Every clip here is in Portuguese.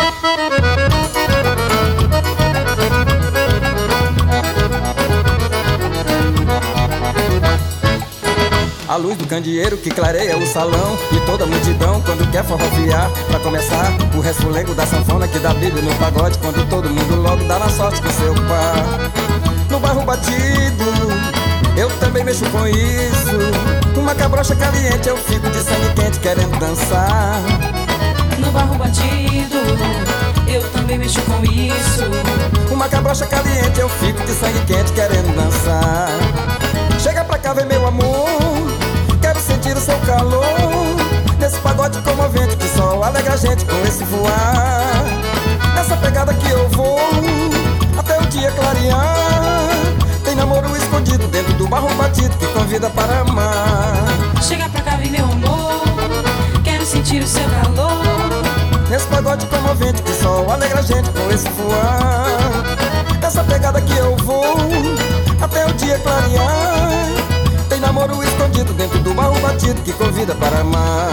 A luz do candeeiro que clareia o salão e toda a multidão quando quer forrofiar. Pra começar, o resfolengo da sanfona que dá brilho no pagode quando todo mundo logo dá na sorte com seu par. No barro batido, eu também mexo com isso. Uma cabrocha caliente, eu fico de sangue quente querendo dançar. No barro batido, eu também mexo com isso. Uma cabrocha caliente, eu fico de sangue quente querendo dançar. Chega pra cá, vem meu amor, quero sentir o seu calor. Nesse pagode comovente que só alegra a gente com esse voar. Nessa pegada que eu vou, até o dia clarear. Tem namoro escondido dentro do barro batido que convida para amar. Chega pra cá, vem meu amor, quero sentir o seu calor. Nesse pagode comovente que só alegra a gente com esse voar. Nessa pegada que eu vou, até o dia clarear. Tem namoro escondido dentro do barro batido que convida para amar.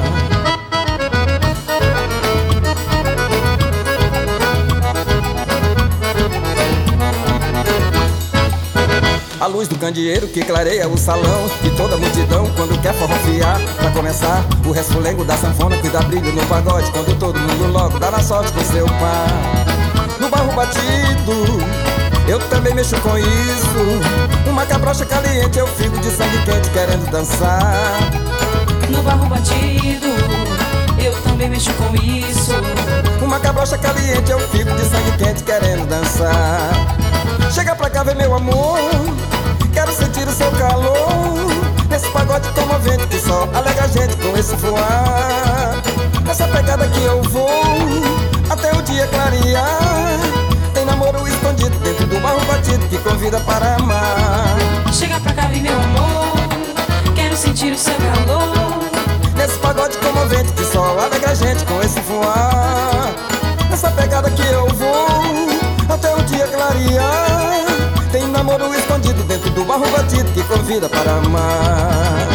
A luz do candeeiro que clareia o salão e toda a multidão quando quer forrofiar. Pra começar, o resfolengo da sanfona que dá brilho no pagode quando todo mundo logo dá na sorte com seu par. No barro batido, eu também mexo com isso. Uma cabrocha caliente, eu fico de sangue quente querendo dançar. No barro batido, eu também mexo com isso. Uma cabrocha caliente, eu fico de sangue quente querendo dançar. Chega pra cá, vem meu amor, quero sentir o seu calor. Nesse pagode comovente que só alegra a gente com esse voar. Nessa pegada que eu vou, até o dia clarear. Tem namoro escondido dentro do barro batido que convida para amar. Chega pra cá, vem meu amor, quero sentir o seu calor. Nesse pagode comovente que só alegra a gente com esse voar. Nessa pegada que eu vou, até o dia clarear. Tem namoro escondido dentro do barro batido que convida para amar.